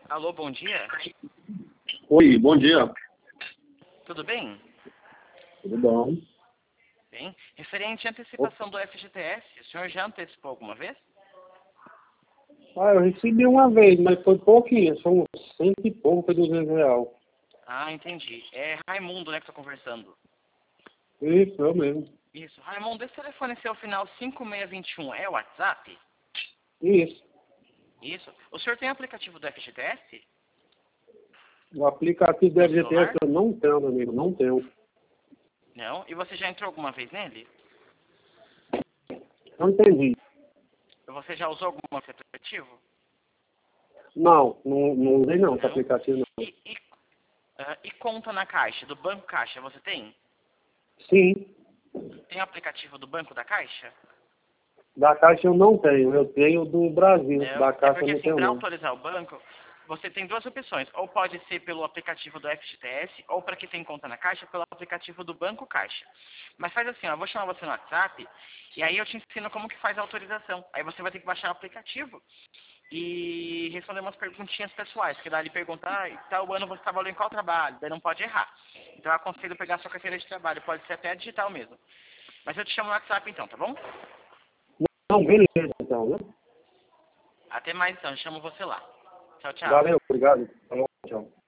Alô, bom dia. Oi, bom dia. Tudo bem? Tudo bom? Bem. Referente à antecipação do FGTS, o senhor já antecipou alguma vez? Eu recebi uma vez, mas foi pouquinho, são uns 100 e pouco, foi R$ 200. Ah, entendi. É Raimundo, né, que estou conversando. Isso, eu mesmo. Isso. Raimundo, esse telefone seu final 5621 é o WhatsApp? Isso. Isso. O senhor tem aplicativo do FGTS O aplicativo do no FGTS celular? eu não tenho, meu amigo, não tenho. Não. E você já entrou alguma vez nele? Não entendi. Você já usou algum aplicativo? Não usei não, esse Não. aplicativo não. E conta na Caixa, do Banco Caixa, você tem? Sim, Tem aplicativo do Banco da Caixa? da Caixa eu não tenho, eu tenho do Brasil, Não. da É Caixa eu porque não assim, tenho para não. autorizar o banco, você tem duas opções. Ou pode ser pelo aplicativo do FGTS, ou para quem tem conta na Caixa, pelo aplicativo do Banco Caixa. Mas faz assim, ó, eu vou chamar você no WhatsApp, e aí eu te ensino como que faz a autorização. Aí você vai ter que baixar o aplicativo e responder umas perguntinhas pessoais, que daí ele pergunta, tal ano você trabalhou em qual trabalho? Daí não pode errar. Então eu aconselho pegar a sua carteira de trabalho, pode ser até digital mesmo. Mas eu te chamo no WhatsApp então, tá bom? Não, beleza então, né? Até mais então, eu chamo você lá. Tchau, tchau. Valeu, obrigado. Falou, tchau.